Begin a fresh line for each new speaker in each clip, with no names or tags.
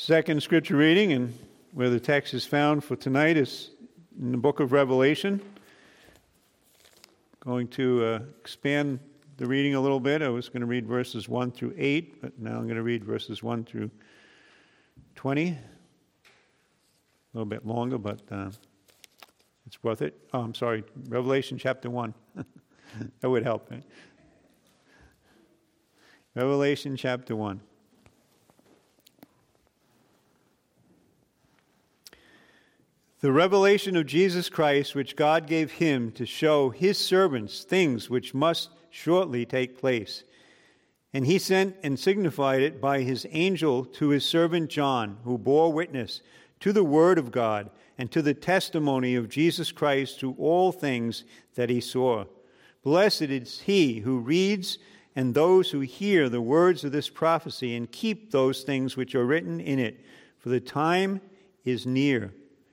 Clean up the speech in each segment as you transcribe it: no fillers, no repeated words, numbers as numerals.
Second scripture reading, and where the text is found for tonight, is in the book of Revelation. Going to expand the reading a little bit. I was going to read verses 1 through 8, but now I'm going to read verses 1 through 20. A little bit longer, but it's worth it. Oh, I'm sorry, Revelation chapter 1. That would help, right? Revelation chapter 1. The revelation of Jesus Christ, which God gave him to show his servants things which must shortly take place. And he sent and signified it by his angel to his servant John, who bore witness to the word of God and to the testimony of Jesus Christ to all things that he saw. Blessed is he who reads and those who hear the words of this prophecy and keep those things which are written in it, for the time is near.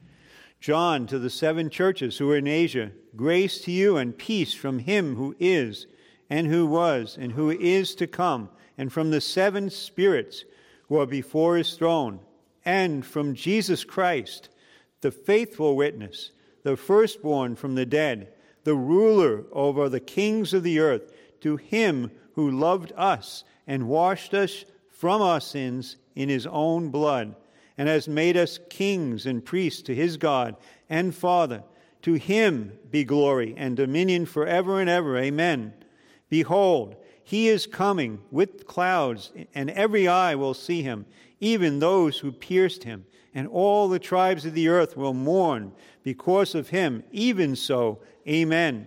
John, to the 7 churches who are in Asia, grace to you and peace from him who is, and who was, and who is to come, and from the 7 spirits who are before his throne, and from Jesus Christ, the faithful witness, the firstborn from the dead, the ruler over the kings of the earth, to him who loved us and washed us from our sins in his own blood, and has made us kings and priests to his God and Father. To him be glory and dominion forever and ever. Amen. Behold, he is coming with clouds, and every eye will see him, even those who pierced him, and all the tribes of the earth will mourn because of him. Even so, amen.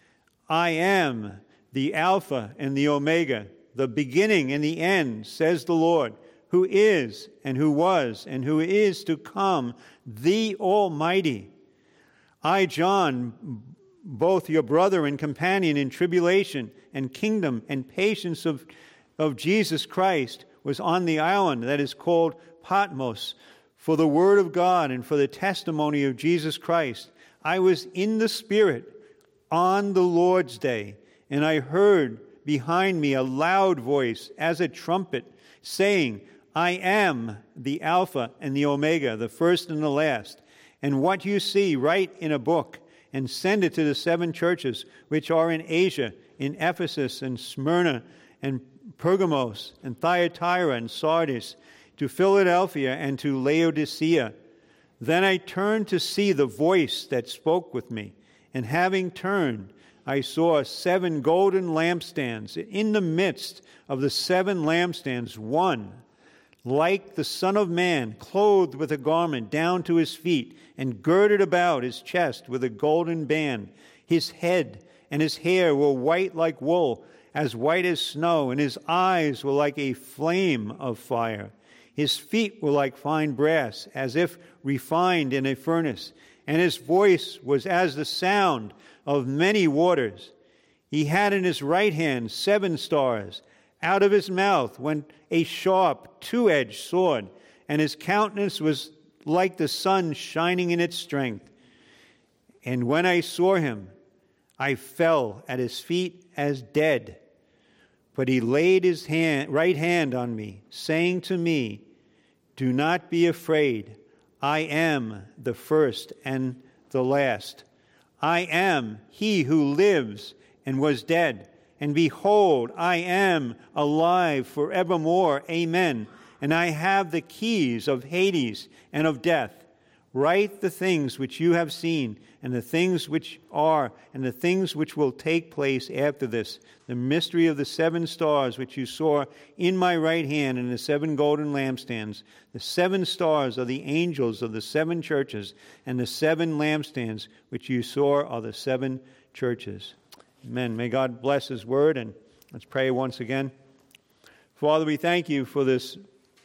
I am the Alpha and the Omega, the beginning and the end, says the Lord, who is, and who was, and who is to come, the Almighty. I, John, both your brother and companion in tribulation and kingdom and patience of Jesus Christ, was on the island that is called Patmos, for the word of God and for the testimony of Jesus Christ. I was in the Spirit on the Lord's day, and I heard behind me a loud voice as a trumpet, saying, I am the Alpha and the Omega, the first and the last. And what you see, write in a book and send it to the 7 churches which are in Asia, in Ephesus and Smyrna and Pergamos and Thyatira and Sardis, to Philadelphia and to Laodicea. Then I turned to see the voice that spoke with me, and having turned, I saw 7 golden lampstands. In the midst of the 7 lampstands, one, like the Son of Man, clothed with a garment down to his feet, and girded about his chest with a golden band. His head and his hair were white like wool, as white as snow, and his eyes were like a flame of fire. His feet were like fine brass, as if refined in a furnace, and his voice was as the sound of many waters. He had in his right hand 7 stars. Out of his mouth went a sharp, 2-edged sword, and his countenance was like the sun shining in its strength. And when I saw him, I fell at his feet as dead. But he laid his right hand on me, saying to me, do not be afraid. I am the first and the last. I am he who lives and was dead. And behold, I am alive forevermore. Amen. And I have the keys of Hades and of death. Write the things which you have seen, and the things which are, and the things which will take place after this. The mystery of the 7 stars which you saw in my right hand, and the 7 golden lampstands. The 7 stars are the angels of the 7 churches, and the 7 lampstands which you saw are the 7 churches. Amen. May God bless his word, and let's pray once again. Father, we thank you for this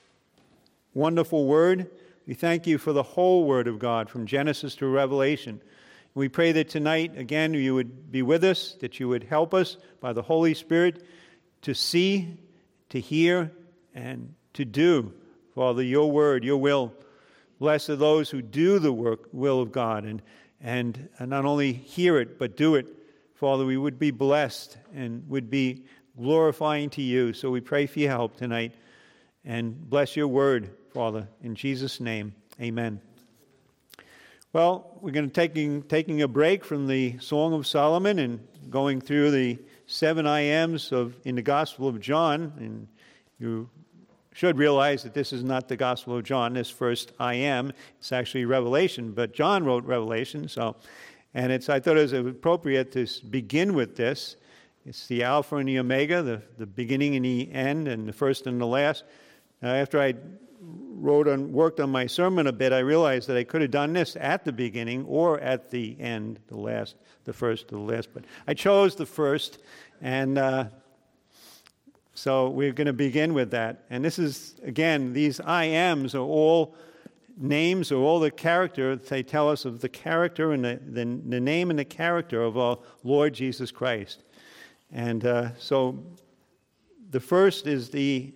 wonderful word. We thank you for the whole word of God, from Genesis to Revelation. We pray that tonight, again, you would be with us, that you would help us by the Holy Spirit to see, to hear, and to do, Father, your word, your will. Blessed are those who do the will of God, and not only hear it, but do it. Father, we would be blessed and would be glorifying to you. So we pray for your help tonight, and bless your word. Father. In Jesus' name, amen. Well, we're going to taking a break from the Song of Solomon and going through the 7 I Ams in the Gospel of John. And you should realize that this is not the Gospel of John, this first I am. It's actually Revelation, but John wrote Revelation. And I thought it was appropriate to begin with this. It's the Alpha and the Omega, the beginning and the end, and the first and the last. After I worked on my sermon a bit, I realized that I could have done this at the beginning or at the end, the first to the last. But I chose the first, and so we're going to begin with that. And this is, again, these I Ams are all names or all the character. They tell us of the character and the name and the character of our Lord Jesus Christ. And so the first is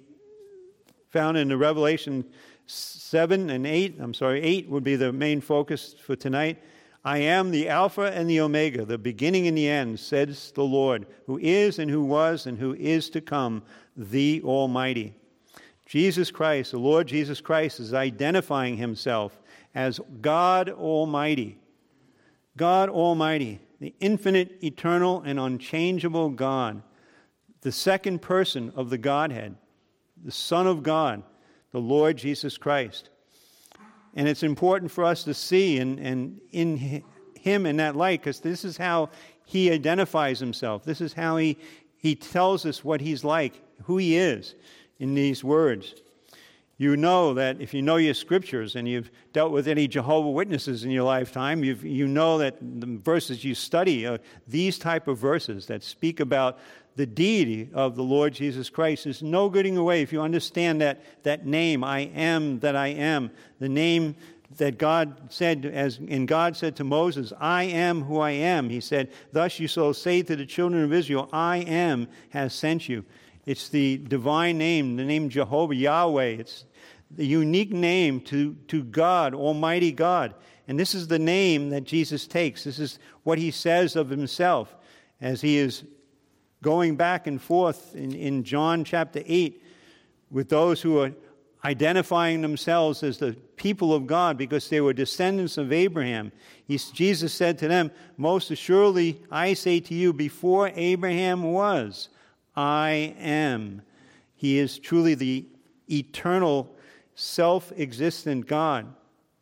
found in the Revelation 7 and 8. 8 would be the main focus for tonight. I am the Alpha and the Omega, the beginning and the end, says the Lord, who is and who was and who is to come, the Almighty. Jesus Christ, the Lord Jesus Christ, is identifying himself as God Almighty. God Almighty, the infinite, eternal, and unchangeable God, the second person of the Godhead, the Son of God, the Lord Jesus Christ. And it's important for us to see and in him in that light, because this is how he identifies himself. This is how he tells us what he's like, who he is in these words. You know that if you know your scriptures and you've dealt with any Jehovah's Witnesses in your lifetime, you know that the verses you study are these type of verses that speak about the deity of the Lord Jesus Christ. There's no getting away if you understand that name, I am that I am, the name that God said, and God said to Moses, I am who I am. He said, thus you shall say to the children of Israel, I am has sent you. It's the divine name, the name Jehovah, Yahweh. It's the unique name to God, Almighty God. And this is the name that Jesus takes. This is what he says of himself as he is going back and forth in John chapter 8 with those who are identifying themselves as the people of God because they were descendants of Abraham. Jesus said to them, most assuredly I say to you, before Abraham was, I am. He is truly the eternal, self-existent God.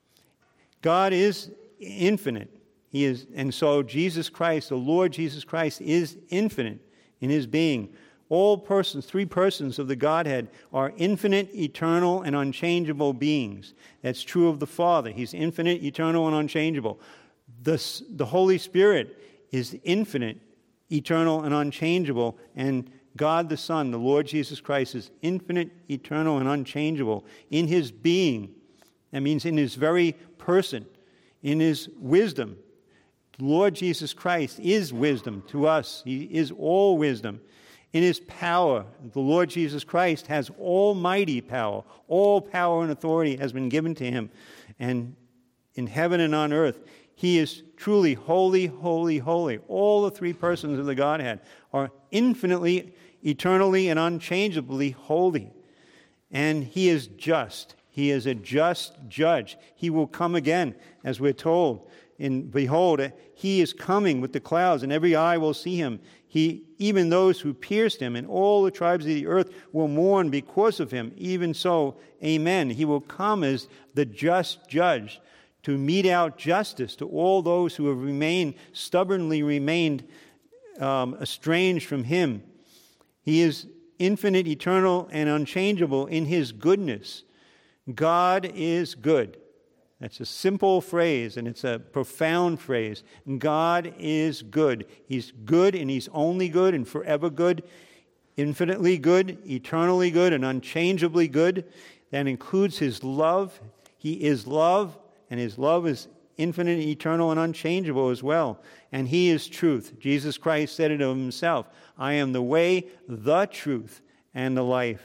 God is infinite. And so Jesus Christ, the Lord Jesus Christ, is infinite in his being. All persons, 3 persons of the Godhead, are infinite, eternal, and unchangeable beings. That's true of the Father. He's infinite, eternal, and unchangeable. The Holy Spirit is infinite, eternal, and unchangeable. And God the Son, the Lord Jesus Christ, is infinite, eternal, and unchangeable in his being. That means in his very person, in his wisdom. The Lord Jesus Christ is wisdom to us. He is all wisdom. In his power, the Lord Jesus Christ has almighty power. All power and authority has been given to him. And in heaven and on earth, he is truly holy, holy, holy. All the 3 persons of the Godhead are infinitely, eternally, and unchangeably holy. And he is just. He is a just judge. He will come again, as we're told. And behold, he is coming with the clouds, and every eye will see him. Even those who pierced him, and all the tribes of the earth will mourn because of him. Even so, amen. He will come as the just judge to mete out justice to all those who have stubbornly remained estranged from him. He is infinite, eternal, and unchangeable in his goodness. God is good. That's a simple phrase, and it's a profound phrase. God is good. He's good, and he's only good, and forever good, infinitely good, eternally good, and unchangeably good. That includes his love. He is love, and his love is infinite, eternal, and unchangeable as well. And he is truth. Jesus Christ said it of himself, I am the way, the truth, and the life.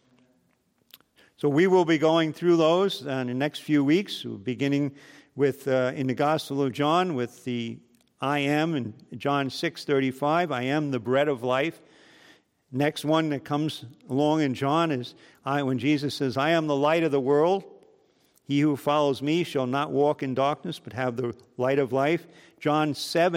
So we will be going through those in the next few weeks, beginning with in the Gospel of John with the I am in John 6:35. I am the bread of life. Next one that comes along in John is when Jesus says, I am the light of the world. He who follows me shall not walk in darkness, but have the light of life. John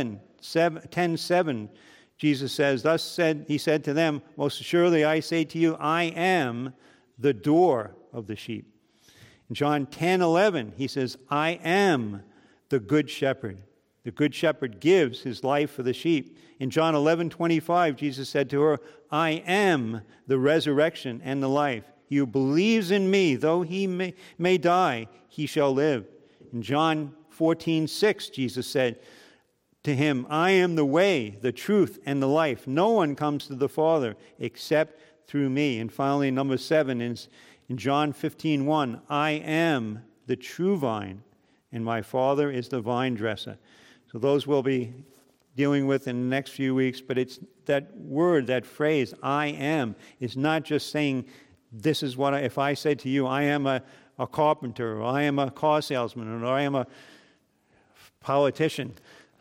10:7, Jesus says, he said to them, most assuredly I say to you, I am the door of the sheep. In John 10:11, he says, I am the good shepherd. The good shepherd gives his life for the sheep. In John 11:25, Jesus said to her, I am the resurrection and the life. He who believes in me, though he may die, he shall live. In John 14:6, Jesus said to him, I am the way, the truth, and the life. No one comes to the Father except through me. And finally, number 7 is in John 15:1, I am the true vine, and my Father is the vine dresser. So those we'll be dealing with in the next few weeks, but it's that word, that phrase, I am, is not just saying, this is what if I say to you, I am a carpenter, or I am a car salesman, or I am a politician.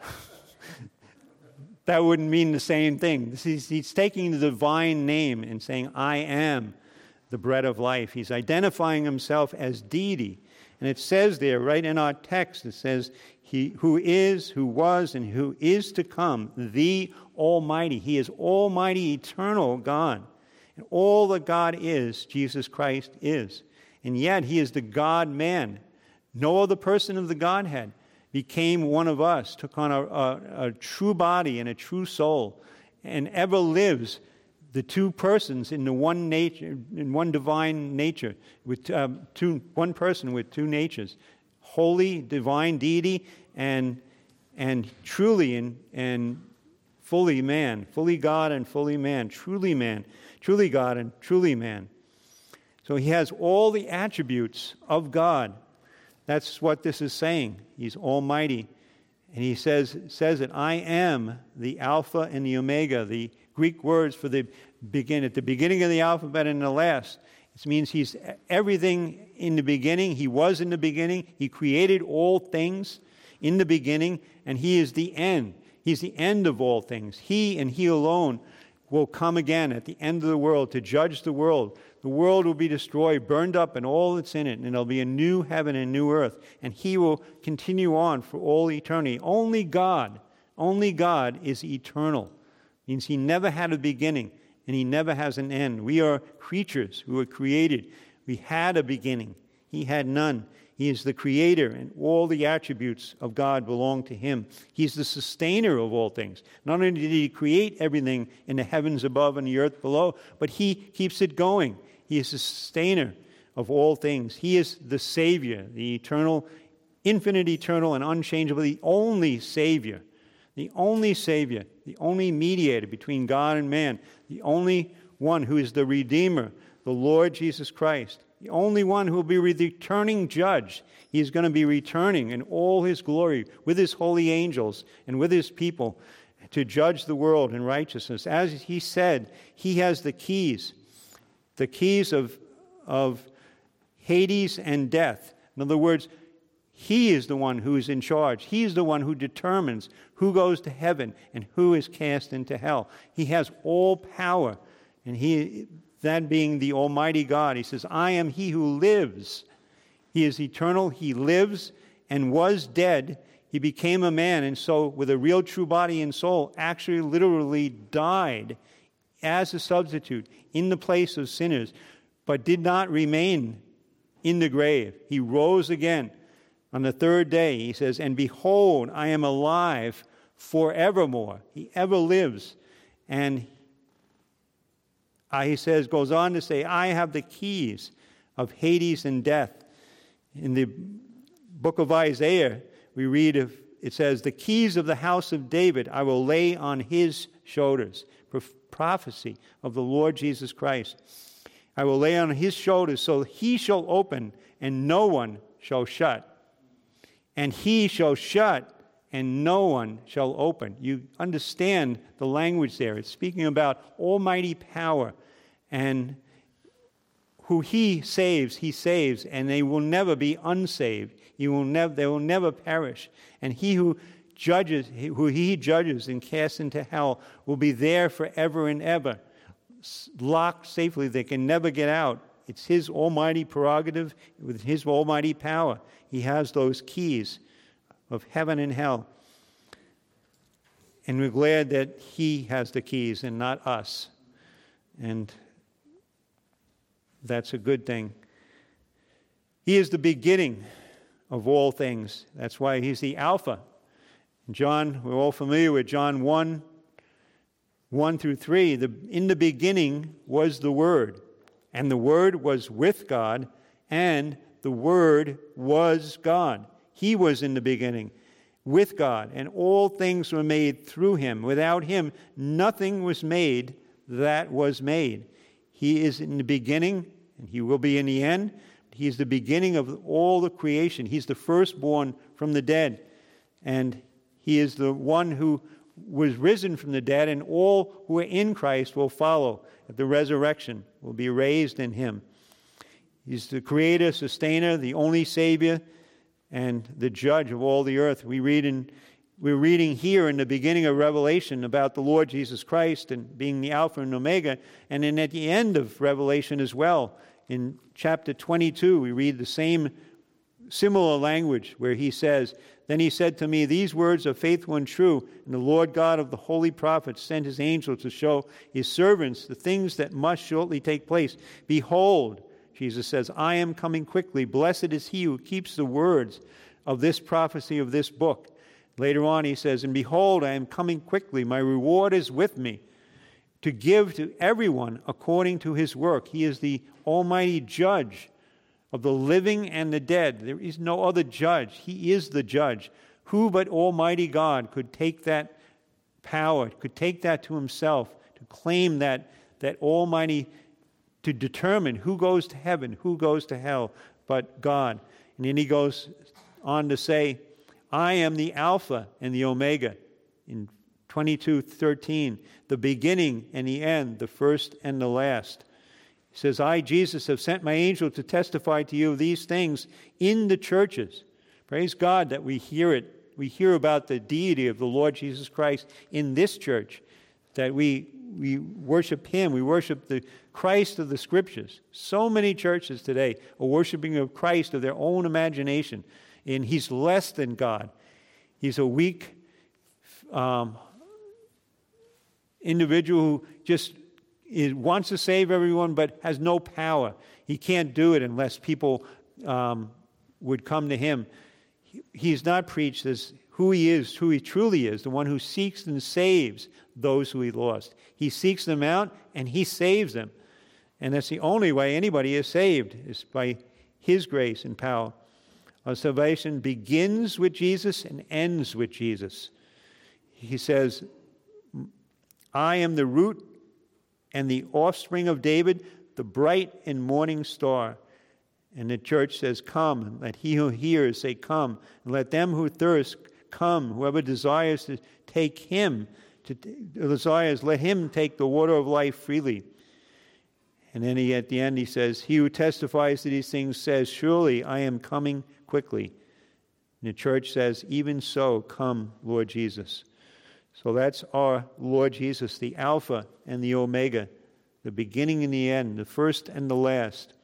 That wouldn't mean the same thing. He's taking the divine name and saying, I am the bread of life. He's identifying himself as deity. And it says there, right in our text, it says, He who is, who was, and who is to come, the Almighty. He is Almighty, eternal God. And all that God is, Jesus Christ is. And yet he is the God-man. No other person of the Godhead became one of us, took on a true body and a true soul, and ever lives the two persons in the one nature, in one divine nature, with one person with two natures, holy, divine deity, and truly and fully man, fully God and fully man, truly God and truly man. So he has all the attributes of God. That's what this is saying. He's almighty. And he says that I am the Alpha and the Omega, the Greek words for the at the beginning of the alphabet and the last. It means he's everything in the beginning. He was in the beginning. He created all things in the beginning, and he is the end. He's the end of all things. He and he alone will come again at the end of the world to judge the world. The world will be destroyed, burned up, and all that's in it, and there'll be a new heaven and new earth, and he will continue on for all eternity. Only God is eternal. It means he never had a beginning, and he never has an end. We are creatures who were created. We had a beginning. He had none. He is the creator, and all the attributes of God belong to him. He's the sustainer of all things. Not only did he create everything in the heavens above and the earth below, but he keeps it going. He is the sustainer of all things. He is the Savior, the eternal, infinite, eternal, and unchangeable, the only Savior, the only mediator between God and man, the only one who is the Redeemer, the Lord Jesus Christ, the only one who will be the returning judge. He is going to be returning in all his glory with his holy angels and with his people to judge the world in righteousness. As he said, he has the keys of Hades and death. In other words, he is the one who is in charge. He is the one who determines who goes to heaven and who is cast into hell. He has all power, and that being the Almighty God, he says, I am he who lives. He is eternal. He lives and was dead. He became a man, and so with a real true body and soul, actually literally died as a substitute in the place of sinners, but did not remain in the grave. He rose again. On the third day, he says, and behold, I am alive forevermore. He ever lives. And he says, goes on to say, I have the keys of Hades and death. In the book of Isaiah, we read it says, the keys of the house of David I will lay on his shoulders. Prophecy of the Lord Jesus Christ. I will lay on his shoulders, so he shall open and no one shall shut. And he shall shut and no one shall open. You understand the language there. It's speaking about almighty power, and who he saves, and they will never be unsaved. They will never perish. And he who he judges and casts into hell will be there forever and ever. locked safely. They can never get out. It's his almighty prerogative with his almighty power. He has those keys of heaven and hell. And we're glad that he has the keys and not us. And that's a good thing. He is the beginning of all things. That's why he's the Alpha. John, we're all familiar with John 1 through 3. In the beginning was the Word, and the Word was with God, and the Word was God. He was in the beginning with God, and all things were made through him. Without him, nothing was made that was made. He is in the beginning, and he will be in the end. He is the beginning of all the creation. He's the firstborn from the dead, and he is the one who was risen from the dead, and all who are in Christ will follow at the resurrection, will be raised in him. He's the creator, sustainer, the only Savior, and the judge of all the earth. We're reading here in the beginning of Revelation about the Lord Jesus Christ and being the Alpha and Omega, and then at the end of Revelation as well, in chapter 22, we read the same similar language where he says, "Then he said to me, these words are faithful and true, and the Lord God of the holy prophets sent his angel to show his servants the things that must shortly take place. Behold," Jesus says, "I am coming quickly. Blessed is he who keeps the words of this prophecy of this book." Later on he says, "And behold, I am coming quickly. My reward is with me, to give to everyone according to his work." He is the almighty judge of the living and the dead. There is no other judge. He is the judge. Who but Almighty God could take that power, could take that to himself, to claim that almighty, to determine who goes to heaven, who goes to hell, but God. And then he goes on to say, "I am the Alpha and the Omega," in 22:13, "the beginning and the end, the first and the last." He says, "I, Jesus, have sent my angel to testify to you of these things in the churches." Praise God that we hear it. We hear about the deity of the Lord Jesus Christ in this church, that we worship him. We worship the Christ of the Scriptures. So many churches today are worshiping of Christ of their own imagination, and he's less than God. He's a weak individual who just wants to save everyone but has no power. He can't do it unless people would come to him. He's not preached as who he is, who he truly is, the one who seeks and saves those who he lost. He seeks them out and he saves them. And that's the only way anybody is saved, is by his grace and power. Our salvation begins with Jesus and ends with Jesus. He says, "I am the root and the offspring of David, the bright and morning star." And the church says, "Come." And let he who hears say, "Come." And let them who thirst come. Whoever desires to take him, let him take the water of life freely. And then at the end he says, "He who testifies to these things says, surely I am coming quickly." And the church says, "Even so, come, Lord Jesus." So that's our Lord Jesus, the Alpha and the Omega, the beginning and the end, the first and the last.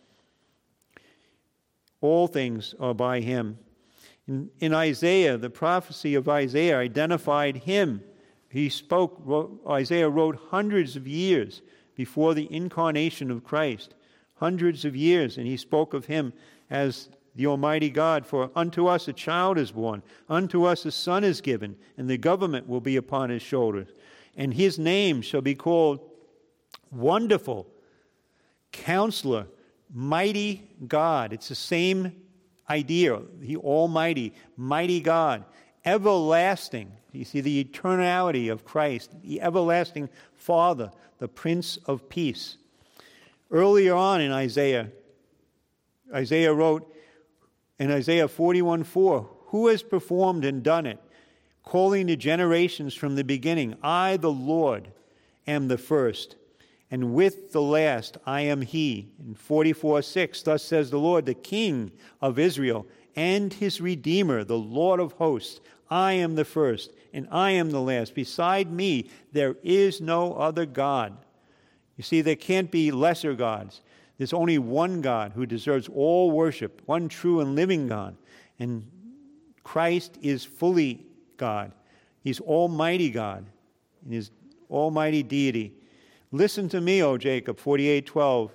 All things are by him. In Isaiah, the prophecy of Isaiah identified him. Isaiah wrote hundreds of years before the incarnation of Christ, hundreds of years, and he spoke of him as the Almighty God. "For unto us a child is born, unto us a son is given, and the government will be upon his shoulders. And his name shall be called Wonderful, Counselor, Mighty God." It's the same idea, the Almighty, Mighty God, Everlasting. You see the eternality of Christ, the everlasting Father, the Prince of Peace. Earlier on in Isaiah wrote in Isaiah 41:4, "Who has performed and done it, calling the generations from the beginning? I, the Lord, am the first, and with the last I am he." In 44:6, "Thus says the Lord, the King of Israel, and his Redeemer, the Lord of hosts. I am the first, and I am the last. Beside me there is no other God." You see, there can't be lesser gods. There's only one God who deserves all worship, one true and living God. And Christ is fully God. He's Almighty God in His almighty deity. Listen to me, O Jacob, 48:12,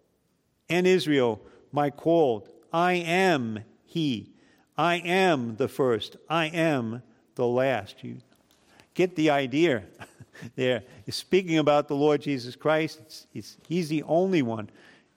and Israel, my called. I am He. I am the first. I am the last. You get the idea there. He's speaking about the Lord Jesus Christ. He's the only one.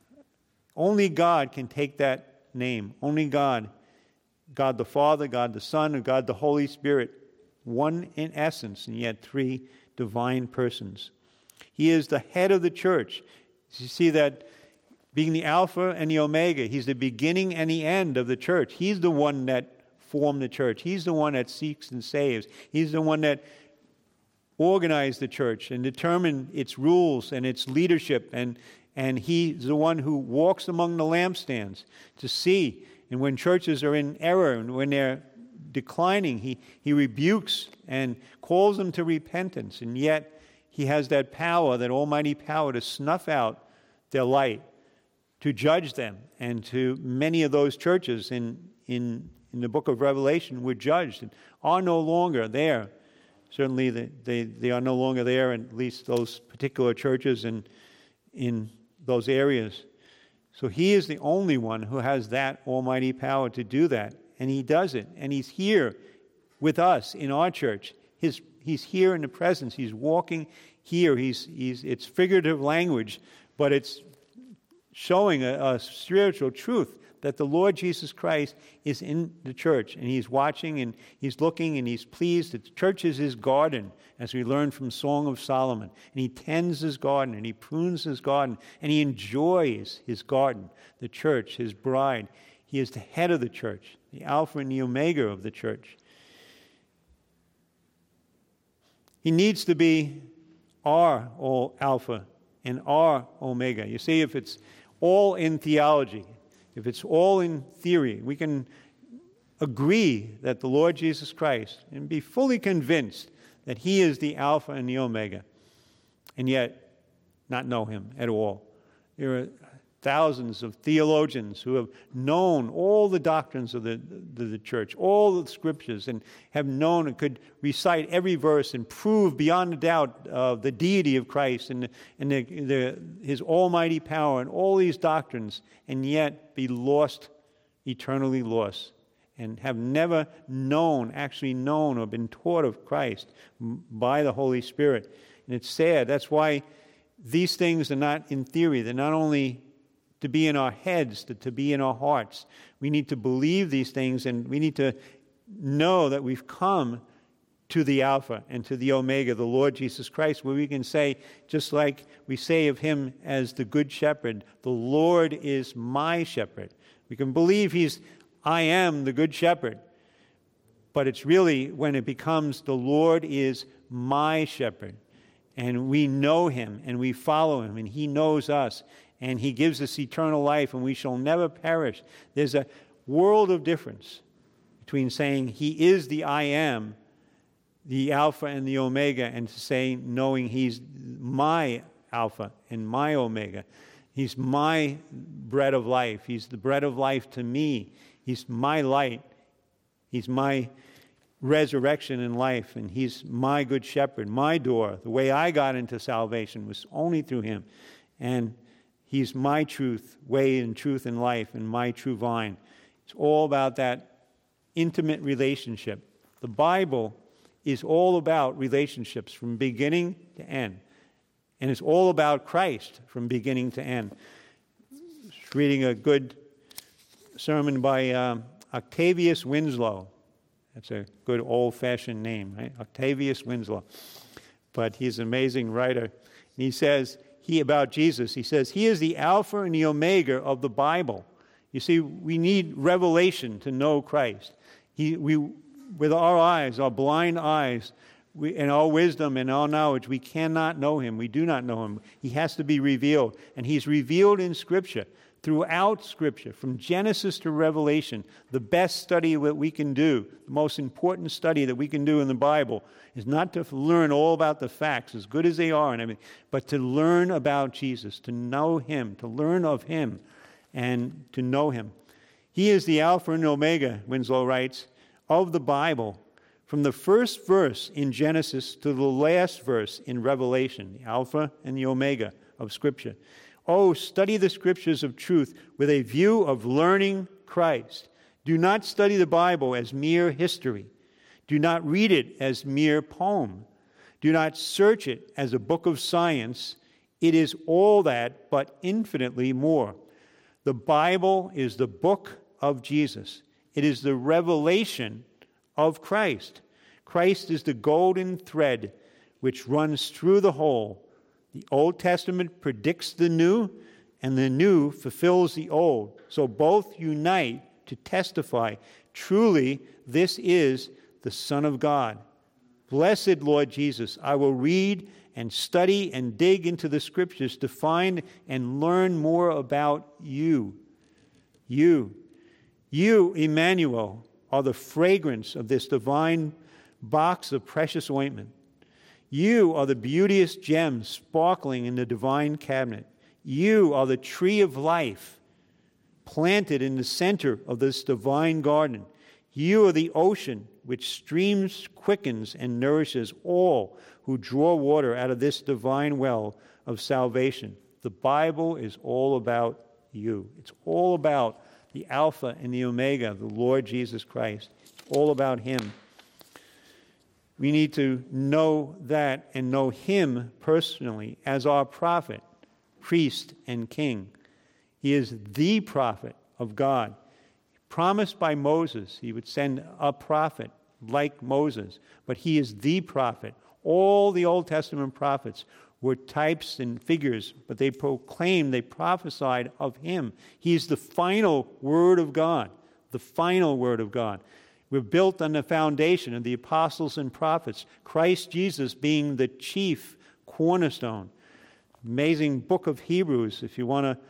Only God can take that name. Only God. God the Father, God the Son, and God the Holy Spirit. One in essence, and yet three divine persons. He is the head of the church. You see that being the Alpha and the Omega. He's the beginning and the end of the church. He's the one that formed the church. He's the one that seeks and saves. He's the one that organized the church and determined its rules and its leadership. And He's the one who walks among the lampstands to see. And when churches are in error and when they're declining, He rebukes and calls them to repentance. And yet He has that power, that almighty power, to snuff out their light, to judge them. And to many of those churches in the book of Revelation were judged and are no longer there. Certainly they are no longer there, at least those particular churches in those areas. So He is the only one who has that almighty power to do that. And He does it. And He's here with us in our church. He's here in the presence. He's walking here. It's figurative language, but it's showing a spiritual truth that the Lord Jesus Christ is in the church. And He's watching and He's looking and He's pleased. The church is His garden, as we learn from Song of Solomon. And He tends His garden and He prunes His garden and He enjoys His garden, the church, His bride. He is the head of the church, the Alpha and the Omega of the church. He needs to be our Alpha and our Omega. You see, if it's all in theology, if it's all in theory, we can agree that the Lord Jesus Christ and be fully convinced that He is the Alpha and the Omega, and yet not know Him at all. There are thousands of theologians who have known all the doctrines of the church, all the scriptures, and have known and could recite every verse and prove beyond a doubt the deity of Christ and His almighty power and all these doctrines, and yet be lost, eternally lost, and have never actually known or been taught of Christ by the Holy Spirit. And it's sad. That's why these things are not in theory. They're not only to be in our heads, to be in our hearts. We need to believe these things, and we need to know that we've come to the Alpha and to the Omega, the Lord Jesus Christ, where we can say, just like we say of Him as the Good Shepherd, the Lord is my shepherd. We can believe I am the Good Shepherd, but it's really when it becomes the Lord is my shepherd, and we know Him and we follow Him, and He knows us, and He gives us eternal life, and we shall never perish. There's a world of difference between saying He is the I am, the Alpha and the Omega, and to say, knowing He's my Alpha and my Omega. He's my bread of life. He's the bread of life to me. He's my light. He's my resurrection and life, and He's my good shepherd, my door. The way I got into salvation was only through Him. And He's my truth, way and truth and life, and my true vine. It's all about that intimate relationship. The Bible is all about relationships from beginning to end. And it's all about Christ from beginning to end. I was reading a good sermon by Octavius Winslow. That's a good old-fashioned name, right? Octavius Winslow. But he's an amazing writer. And he says, about Jesus, he says, He is the Alpha and the Omega of the Bible. You see, we need revelation to know Christ. With our eyes, our blind eyes, and our wisdom and our knowledge, we cannot know Him. We do not know Him. He has to be revealed. And He's revealed in Scripture. throughout Scripture, from Genesis to Revelation. The best study that we can do, the most important study that we can do in the Bible, is not to learn all about the facts, as good as they are and everything, but to learn about Jesus, to know him, to learn of him, and to know him. He is the Alpha and Omega, Winslow writes, of the Bible, from the first verse in Genesis to the last verse in Revelation, the Alpha and the Omega of Scripture. Oh, study the Scriptures of truth with a view of learning Christ. Do not study the Bible as mere history. Do not read it as mere poem. Do not search it as a book of science. It is all that, but infinitely more. The Bible is the book of Jesus. It is the revelation of Christ. Christ is the golden thread which runs through the whole. The Old Testament predicts the new, and the new fulfills the old. So both unite to testify, truly, this is the Son of God. Blessed Lord Jesus, I will read and study and dig into the Scriptures to find and learn more about you. You, Emmanuel, are the fragrance of this divine box of precious ointment. You are the beauteous gems sparkling in the divine cabinet. You are the tree of life planted in the center of this divine garden. You are the ocean which streams, quickens, and nourishes all who draw water out of this divine well of salvation. The Bible is all about you. It's all about the Alpha and the Omega, the Lord Jesus Christ. It's all about him. We need to know that and know him personally as our prophet, priest, and king. He is the prophet of God. Promised by Moses, he would send a prophet like Moses, but he is the prophet. All the Old Testament prophets were types and figures, but they proclaimed, they prophesied of him. He is the final word of God, the final word of God. We're built on the foundation of the apostles and prophets, Christ Jesus being the chief cornerstone. Amazing book of Hebrews. If you want to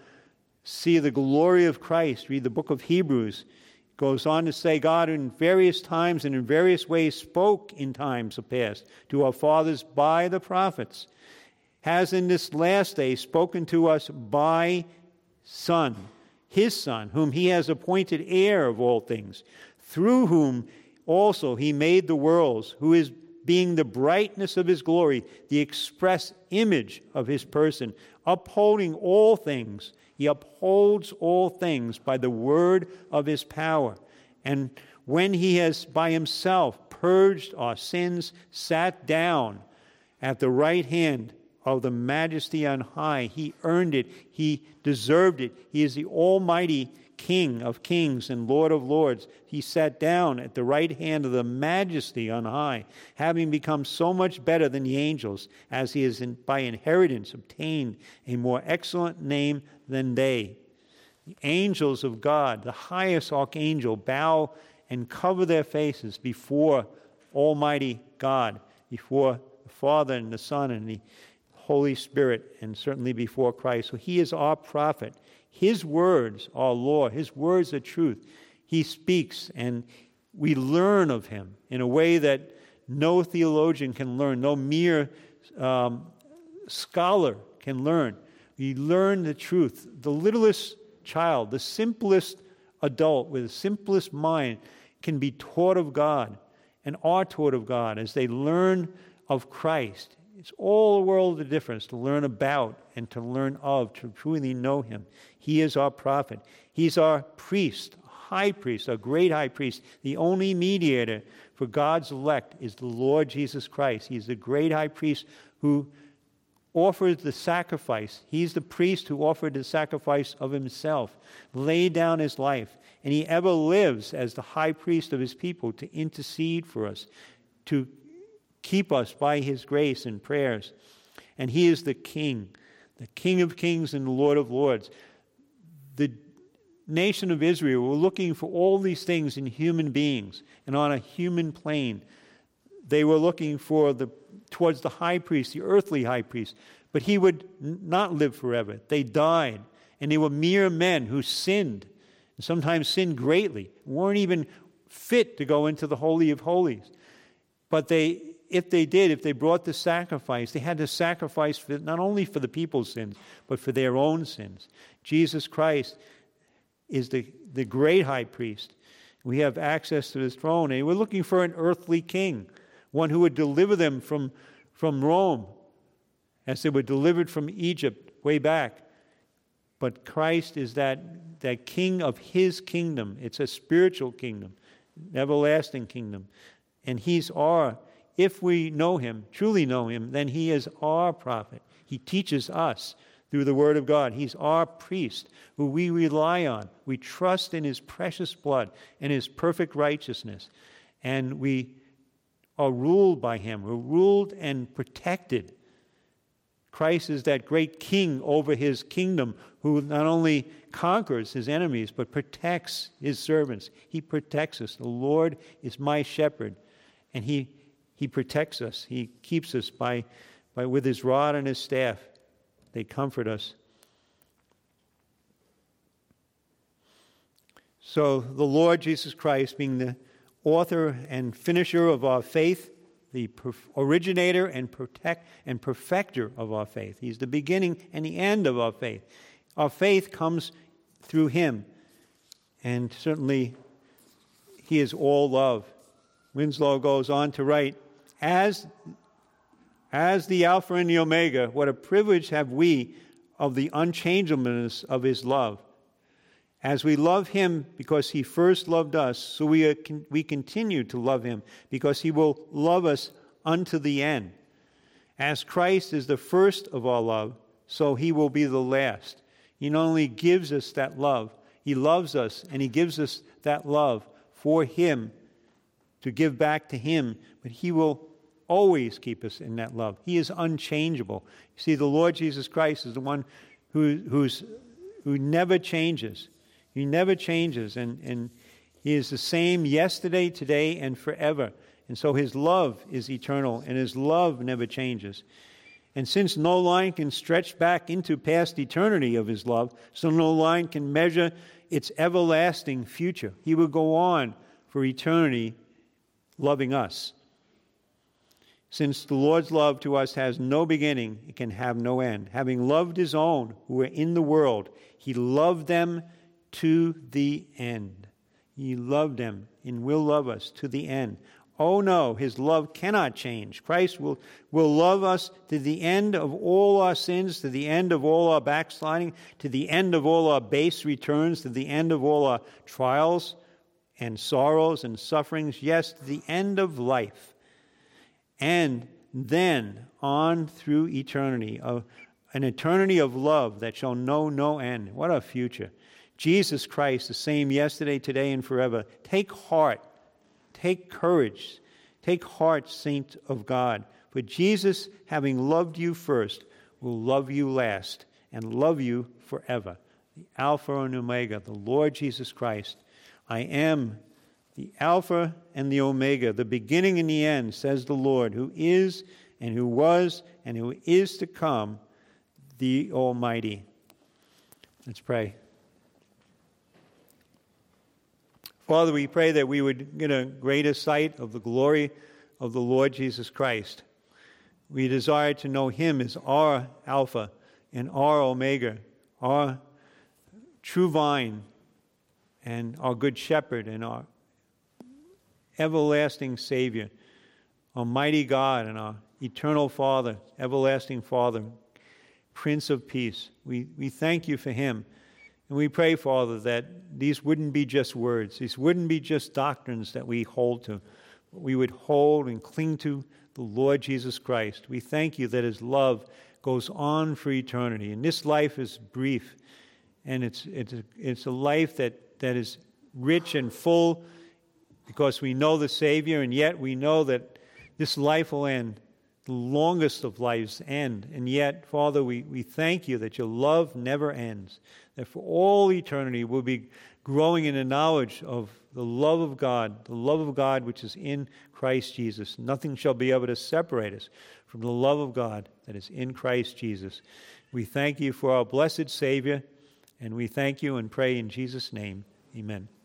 see the glory of Christ, read the book of Hebrews. It goes on to say God in various times and in various ways spoke in times past to our fathers by the prophets, has in this last day spoken to us by Son, his Son, whom he has appointed heir of all things, through whom also he made the worlds, who is being the brightness of his glory, the express image of his person, upholding all things. He upholds all things by the word of his power. And when he has by himself purged our sins, sat down at the right hand of the Majesty on high. He earned it. He deserved it. He is the almighty King of kings and Lord of lords. He sat down at the right hand of the Majesty on high, having become so much better than the angels, as he has by inheritance obtained a more excellent name than they. The angels of God, the highest archangel, bow and cover their faces before Almighty God, before the Father and the Son and the Holy Spirit, and certainly before Christ. So he is our prophet. His words are law. His words are truth. He speaks, and we learn of him in a way that no theologian can learn, no mere scholar can learn. We learn the truth. The littlest child, the simplest adult with the simplest mind can be taught of God and are taught of God as they learn of Christ. It's all a world of difference to learn about and to learn of, to truly know him. He is our prophet. He's our priest, high priest, a great high priest. The only mediator for God's elect is the Lord Jesus Christ. He's the great high priest who offers the sacrifice. He's the priest who offered the sacrifice of himself, laid down his life, and he ever lives as the high priest of his people to intercede for us, to keep us by his grace and prayers. And he is the King of kings and the Lord of lords. The nation of Israel were looking for all these things in human beings and on a human plane. They were looking towards the high priest, the earthly high priest, but he would not live forever. They died, And they were mere men who sinned, and sometimes sinned greatly, weren't even fit to go into the Holy of Holies. But if they brought the sacrifice, they had to sacrifice not only for the people's sins, but for their own sins. Jesus Christ is the great high priest. We have access to his throne, and we're looking for an earthly king, one who would deliver them from Rome, as they were delivered from Egypt way back. But Christ is that king of his kingdom. It's a spiritual kingdom, everlasting kingdom. And if we know him, truly know him, then he is our prophet. He teaches us through the word of God. He's our priest who we rely on. We trust in his precious blood and his perfect righteousness. And we are ruled by him. We're ruled and protected. Christ is that great king over his kingdom who not only conquers his enemies but protects his servants. He protects us. The Lord is my shepherd, and he protects us. He keeps us by with his rod and his staff. They comfort us. So the Lord Jesus Christ, being the author and finisher of our faith, the originator and perfecter of our faith. He's the beginning and the end of our faith. Our faith comes through him, and certainly he is all love. Winslow goes on to write, as the Alpha and the Omega, what a privilege have we of the unchangeableness of his love. As we love him because he first loved us, so we continue to love him because he will love us unto the end. As Christ is the first of all love, so he will be the last. He not only gives us that love, he loves us, and he gives us that love for him, to give back to him, but he will always keep us in that love. He is unchangeable. You see, the Lord Jesus Christ is the one who never changes. He never changes, and he is the same yesterday, today, and forever. And so his love is eternal, and his love never changes. And since no line can stretch back into past eternity of his love, so no line can measure its everlasting future. He will go on for eternity loving us. Since the Lord's love to us has no beginning, it can have no end. Having loved his own who were in the world, he loved them to the end. He loved them and will love us to the end. Oh no, his love cannot change. Christ will love us to the end of all our sins, to the end of all our backsliding, to the end of all our base returns, to the end of all our trials and sorrows and sufferings, yes, to the end of life. And then on through eternity, an eternity of love that shall know no end. What a future. Jesus Christ, the same yesterday, today, and forever. Take heart. Take courage. Take heart, saint of God. For Jesus, having loved you first, will love you last and love you forever. The Alpha and Omega, the Lord Jesus Christ. I am the Alpha and the Omega, the beginning and the end, says the Lord, who is and who was and who is to come, the Almighty. Let's pray. Father, we pray that we would get a greater sight of the glory of the Lord Jesus Christ. We desire to know him as our Alpha and our Omega, our true vine and our good shepherd and our everlasting Savior, Almighty God and our eternal Father, everlasting Father, Prince of Peace. We thank you for him. And we pray, Father, that these wouldn't be just words. These wouldn't be just doctrines that we hold to. But we would hold and cling to the Lord Jesus Christ. We thank you that his love goes on for eternity. And this life is brief. And it's a life that is rich and full because we know the Savior, and yet we know that this life will end. The longest of lives end. And yet, Father, we thank you that your love never ends. That for all eternity we'll be growing in the knowledge of the love of God which is in Christ Jesus. Nothing shall be able to separate us from the love of God that is in Christ Jesus. We thank you for our blessed Savior, And we thank you and pray in Jesus' name. Amen.